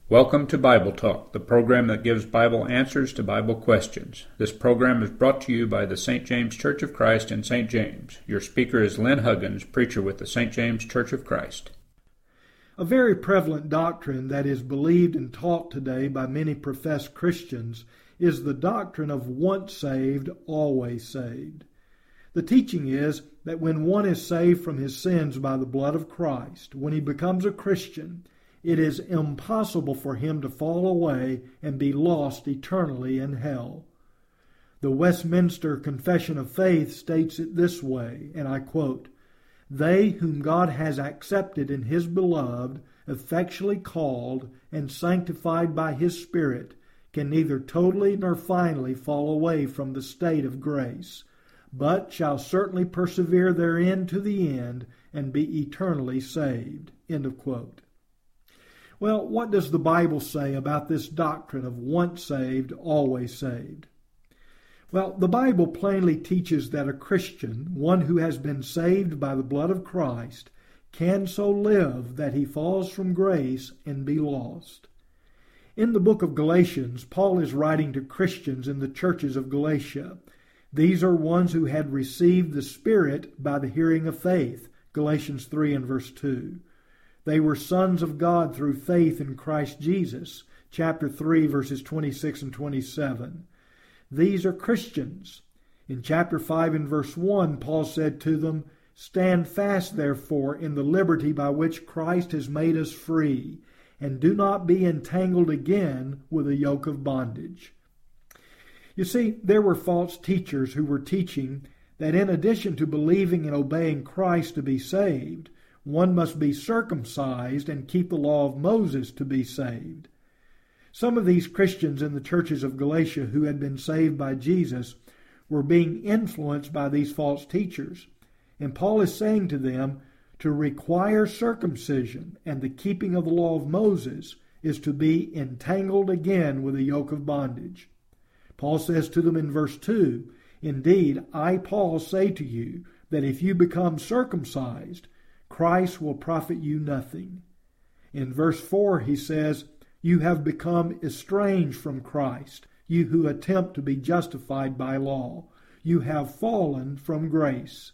Welcome to Bible Talk, the program that gives Bible answers to Bible questions. This program is brought to you by the St. James Church of Christ in St. James. Your speaker is Lynn Huggins, preacher with the St. James Church of Christ. A very prevalent doctrine that is believed and taught today by many professed Christians is the doctrine of once saved, always saved. The teaching is that when one is saved from his sins by the blood of Christ, when he becomes a Christian, it is impossible for him to fall away and be lost eternally in hell. The Westminster Confession of Faith states it this way, and I quote, "They whom God has accepted in His beloved, effectually called, and sanctified by His Spirit, can neither totally nor finally fall away from the state of grace, but shall certainly persevere therein to the end, and be eternally saved." End of quote. Well, what does the Bible say about this doctrine of once saved, always saved? Well, the Bible plainly teaches that a Christian, one who has been saved by the blood of Christ, can so live that he falls from grace and be lost. In the book of Galatians, Paul is writing to Christians in the churches of Galatia. These are ones who had received the Spirit by the hearing of faith, Galatians 3 and verse 2. They were sons of God through faith in Christ Jesus, chapter 3, verses 26 and 27. These are Christians. In chapter 5 and verse 1, Paul said to them, "Stand fast, therefore, in the liberty by which Christ has made us free, and do not be entangled again with a yoke of bondage." You see, there were false teachers who were teaching that in addition to believing and obeying Christ to be saved, one must be circumcised and keep the law of Moses to be saved. Some of these Christians in the churches of Galatia who had been saved by Jesus were being influenced by these false teachers. And Paul is saying to them, to require circumcision and the keeping of the law of Moses is to be entangled again with a yoke of bondage. Paul says to them in verse 2, "Indeed, I, Paul, say to you that if you become circumcised, Christ will profit you nothing." In verse 4 he says, "You have become estranged from Christ, you who attempt to be justified by law. You have fallen from grace."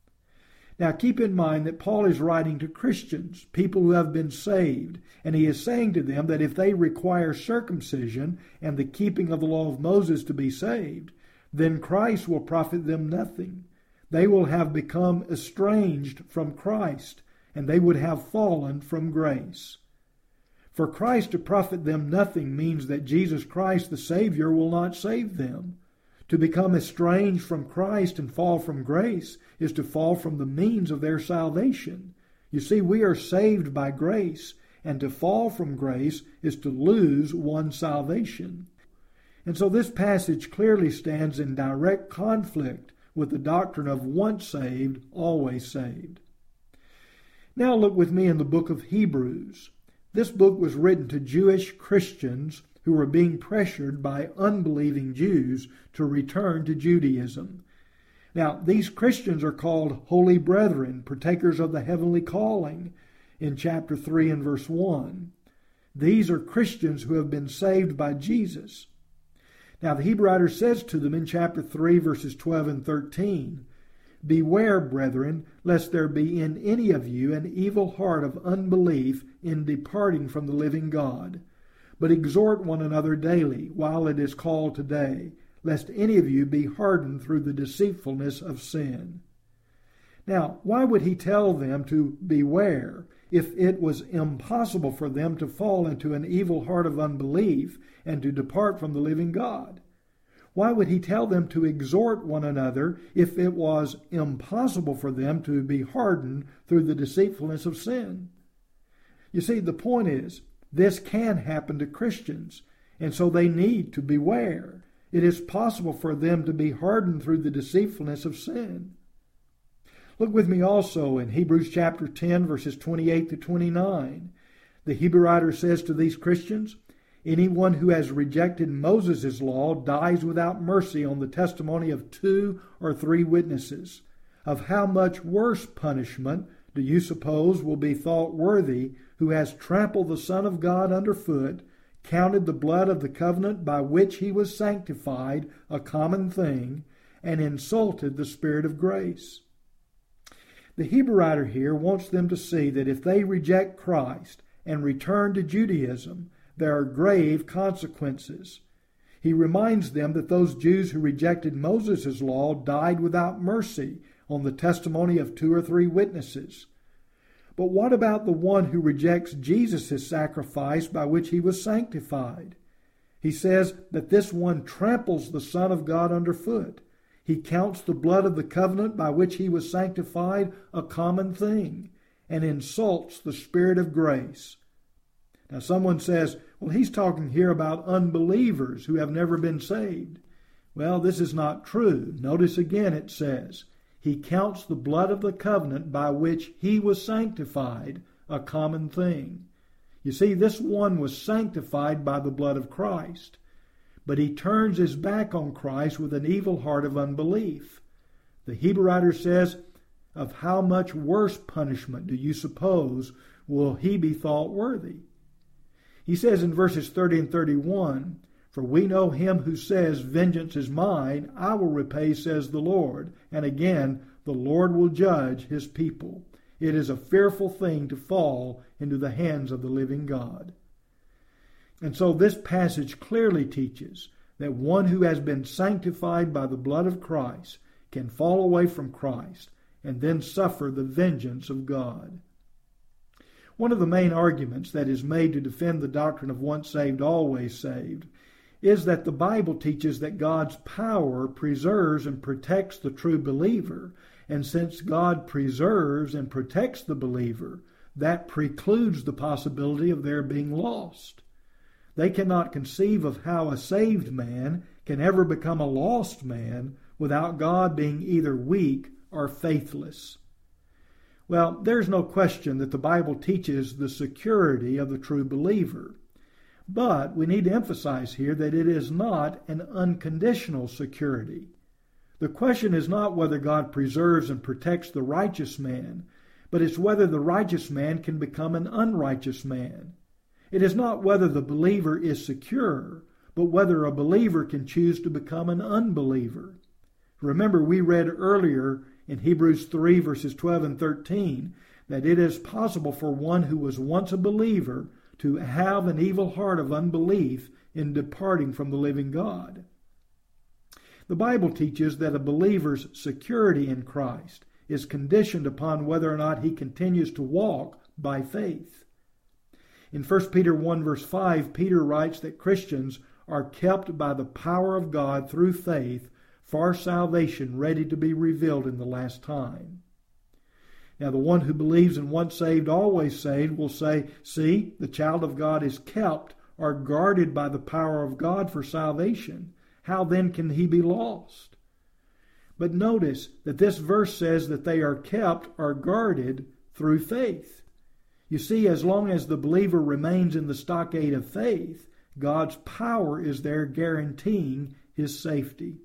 Now keep in mind that Paul is writing to Christians, people who have been saved, and he is saying to them that if they require circumcision and the keeping of the law of Moses to be saved, then Christ will profit them nothing. They will have become estranged from Christ, and they would have fallen from grace. For Christ to profit them nothing means that Jesus Christ, the Savior, will not save them. To become estranged from Christ and fall from grace is to fall from the means of their salvation. You see, we are saved by grace, and to fall from grace is to lose one's salvation. And so this passage clearly stands in direct conflict with the doctrine of once saved, always saved. Now look with me in the book of Hebrews. This book was written to Jewish Christians who were being pressured by unbelieving Jews to return to Judaism. Now, these Christians are called holy brethren, partakers of the heavenly calling, in chapter 3 and verse 1. These are Christians who have been saved by Jesus. Now, the Hebrew writer says to them in chapter 3, verses 12 and 13, "Beware, brethren, lest there be in any of you an evil heart of unbelief in departing from the living God. But exhort one another daily, while it is called today, lest any of you be hardened through the deceitfulness of sin." Now, why would he tell them to beware if it was impossible for them to fall into an evil heart of unbelief and to depart from the living God? Why would he tell them to exhort one another if it was impossible for them to be hardened through the deceitfulness of sin? You see, the point is, this can happen to Christians, and so they need to beware. It is possible for them to be hardened through the deceitfulness of sin. Look with me also in Hebrews chapter 10, verses 28 to 29. The Hebrew writer says to these Christians, "Anyone who has rejected Moses' law dies without mercy on the testimony of 2 or 3 witnesses. Of how much worse punishment do you suppose will be thought worthy who has trampled the Son of God underfoot, counted the blood of the covenant by which he was sanctified a common thing, and insulted the Spirit of grace. The Hebrew writer here wants them to see that if they reject Christ and return to Judaism, there are grave consequences. He reminds them that those Jews who rejected Moses' law died without mercy on the testimony of 2 or 3 witnesses. But what about the one who rejects Jesus' sacrifice by which he was sanctified? He says that this one tramples the Son of God underfoot. He counts the blood of the covenant by which he was sanctified a common thing, and insults the Spirit of grace. Now someone says, well, he's talking here about unbelievers who have never been saved. Well, this is not true. Notice again it says, he counts the blood of the covenant by which he was sanctified a common thing. You see, this one was sanctified by the blood of Christ. But he turns his back on Christ with an evil heart of unbelief. The Hebrew writer says, of how much worse punishment do you suppose will he be thought worthy? He says in verses 30 and 31, for we know him who says, vengeance is mine, I will repay, says the Lord. And again, the Lord will judge his people. It is a fearful thing to fall into the hands of the living God. And so this passage clearly teaches that one who has been sanctified by the blood of Christ can fall away from Christ and then suffer the vengeance of God. One of the main arguments that is made to defend the doctrine of once saved, always saved is that the Bible teaches that God's power preserves and protects the true believer, and since God preserves and protects the believer, that precludes the possibility of their being lost. They cannot conceive of how a saved man can ever become a lost man without God being either weak or faithless. Well, there's no question that the Bible teaches the security of the true believer. But we need to emphasize here that it is not an unconditional security. The question is not whether God preserves and protects the righteous man, but it's whether the righteous man can become an unrighteous man. It is not whether the believer is secure, but whether a believer can choose to become an unbeliever. Remember, we read earlier in Hebrews 3 verses 12 and 13 that it is possible for one who was once a believer to have an evil heart of unbelief in departing from the living God. The Bible teaches that a believer's security in Christ is conditioned upon whether or not he continues to walk by faith. In 1 Peter 1 verse 5, Peter writes that Christians are kept by the power of God through faith for salvation ready to be revealed in the last time. Now, the one who believes in once saved, always saved will say, see, the child of God is kept or guarded by the power of God for salvation. How then can he be lost? But notice that this verse says that they are kept or guarded through faith. You see, as long as the believer remains in the stockade of faith, God's power is there guaranteeing his safety.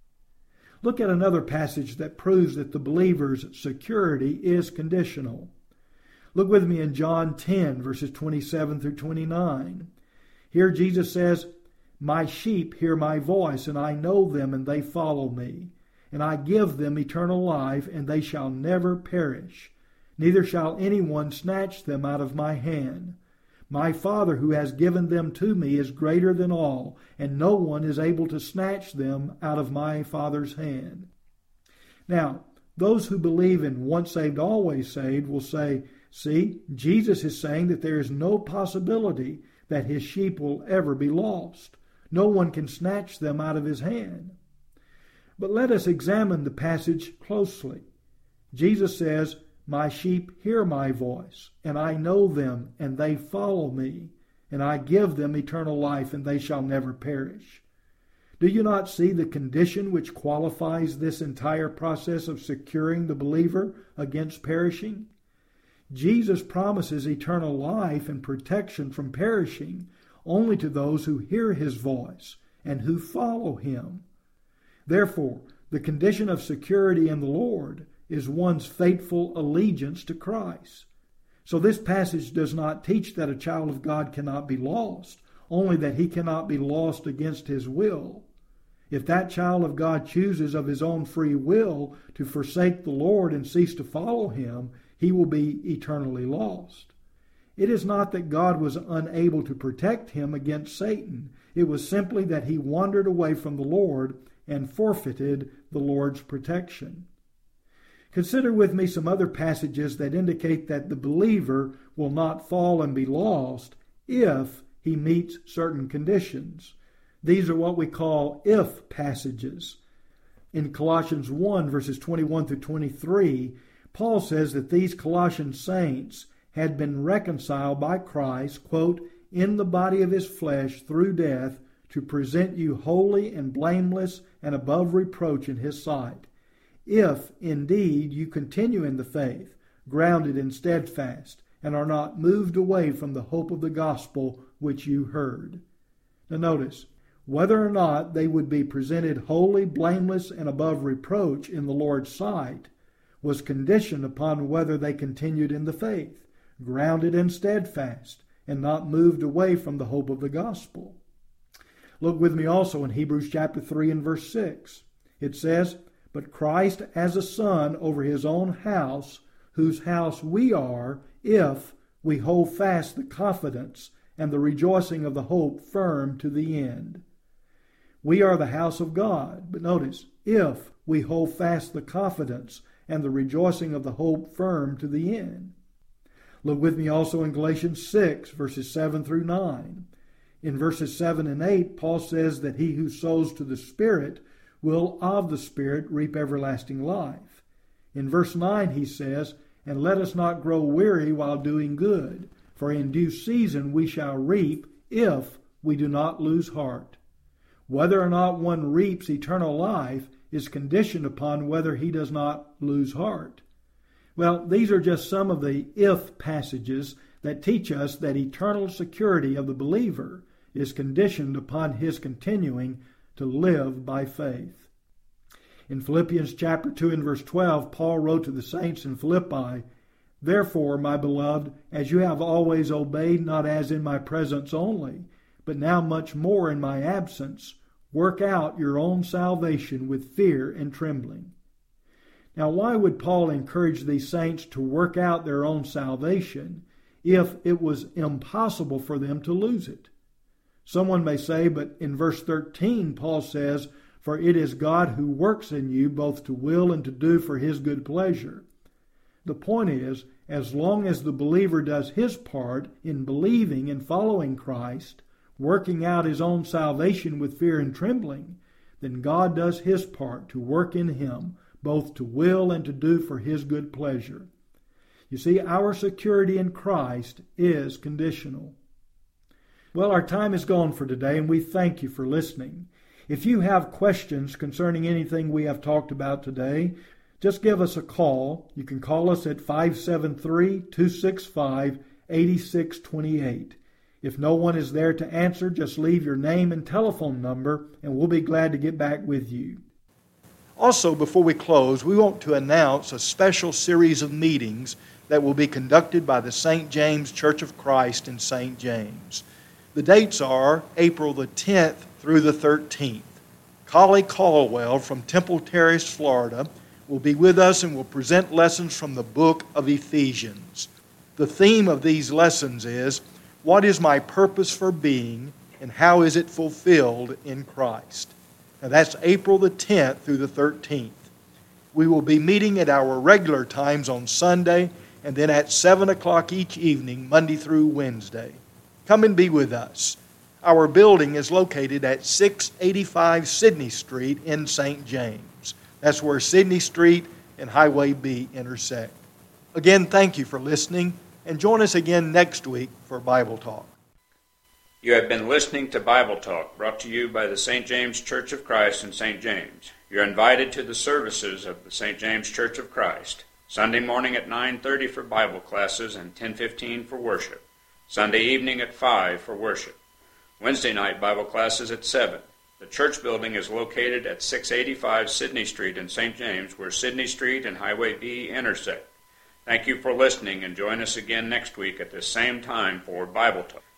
Look at another passage that proves that the believer's security is conditional. Look with me in John 10, verses 27 through 29. Here Jesus says, my sheep hear my voice, and I know them, and they follow me. And I give them eternal life, and they shall never perish. Neither shall anyone snatch them out of my hand. My Father who has given them to me is greater than all, and no one is able to snatch them out of my Father's hand. Now, those who believe in once saved, always saved will say, see, Jesus is saying that there is no possibility that his sheep will ever be lost. No one can snatch them out of his hand. But let us examine the passage closely. Jesus says, my sheep hear my voice, and I know them, and they follow me, and I give them eternal life, and they shall never perish. Do you not see the condition which qualifies this entire process of securing the believer against perishing? Jesus promises eternal life and protection from perishing only to those who hear his voice and who follow him. Therefore, the condition of security in the Lord is one's faithful allegiance to Christ. So this passage does not teach that a child of God cannot be lost, only that he cannot be lost against his will. If that child of God chooses of his own free will to forsake the Lord and cease to follow him, he will be eternally lost. It is not that God was unable to protect him against Satan. It was simply that he wandered away from the Lord and forfeited the Lord's protection. Consider with me some other passages that indicate that the believer will not fall and be lost if he meets certain conditions. These are what we call if passages. In Colossians 1, verses 21 through 23, Paul says that these Colossian saints had been reconciled by Christ, quote, in the body of his flesh through death, to present you holy and blameless and above reproach in his sight. If, indeed, you continue in the faith, grounded and steadfast, and are not moved away from the hope of the gospel which you heard. Now notice, whether or not they would be presented holy, blameless, and above reproach in the Lord's sight was conditioned upon whether they continued in the faith, grounded and steadfast, and not moved away from the hope of the gospel. Look with me also in Hebrews chapter 3 and verse 6. It says, but Christ as a son over his own house, whose house we are, if we hold fast the confidence and the rejoicing of the hope firm to the end. We are the house of God, but notice, if we hold fast the confidence and the rejoicing of the hope firm to the end. Look with me also in Galatians 6, verses 7 through 9. In verses 7 and 8, Paul says that he who sows to the Spirit will of the Spirit reap everlasting life. In verse 9 he says, and let us not grow weary while doing good, for in due season we shall reap if we do not lose heart. Whether or not one reaps eternal life is conditioned upon whether he does not lose heart. Well, these are just some of the if passages that teach us that eternal security of the believer is conditioned upon his continuing to live by faith. In Philippians chapter 2 and verse 12, Paul wrote to the saints in Philippi, therefore, my beloved, as you have always obeyed, not as in my presence only, but now much more in my absence, work out your own salvation with fear and trembling. Now, why would Paul encourage these saints to work out their own salvation if it was impossible for them to lose it? Someone may say, but in verse 13, Paul says, for it is God who works in you both to will and to do for his good pleasure. The point is, as long as the believer does his part in believing and following Christ, working out his own salvation with fear and trembling, then God does his part to work in him, both to will and to do for his good pleasure. You see, our security in Christ is conditional. Well, our time is gone for today, and we thank you for listening. If you have questions concerning anything we have talked about today, just give us a call. You can call us at 573-265-8628. If no one is there to answer, just leave your name and telephone number, and we'll be glad to get back with you. Also, before we close, we want to announce a special series of meetings that will be conducted by the St. James Church of Christ in St. James. The dates are April the 10th through the 13th. Collie Caldwell from Temple Terrace, Florida, will be with us and will present lessons from the book of Ephesians. The theme of these lessons is, what is my purpose for being and how is it fulfilled in Christ? Now that's April the 10th through the 13th. We will be meeting at our regular times on Sunday and then at 7 o'clock each evening, Monday through Wednesday. Come and be with us. Our building is located at 685 Sydney Street in St. James. That's where Sydney Street and Highway B intersect. Again, thank you for listening, and join us again next week for Bible Talk. You have been listening to Bible Talk, brought to you by the St. James Church of Christ in St. James. You're invited to the services of the St. James Church of Christ. Sunday morning at 9:30 for Bible classes and 10:15 for worship. Sunday evening at 5 for worship. Wednesday night Bible classes at 7. The church building is located at 685 Sydney Street in St. James, where Sydney Street and Highway B intersect. Thank you for listening, and join us again next week at this same time for Bible Talk.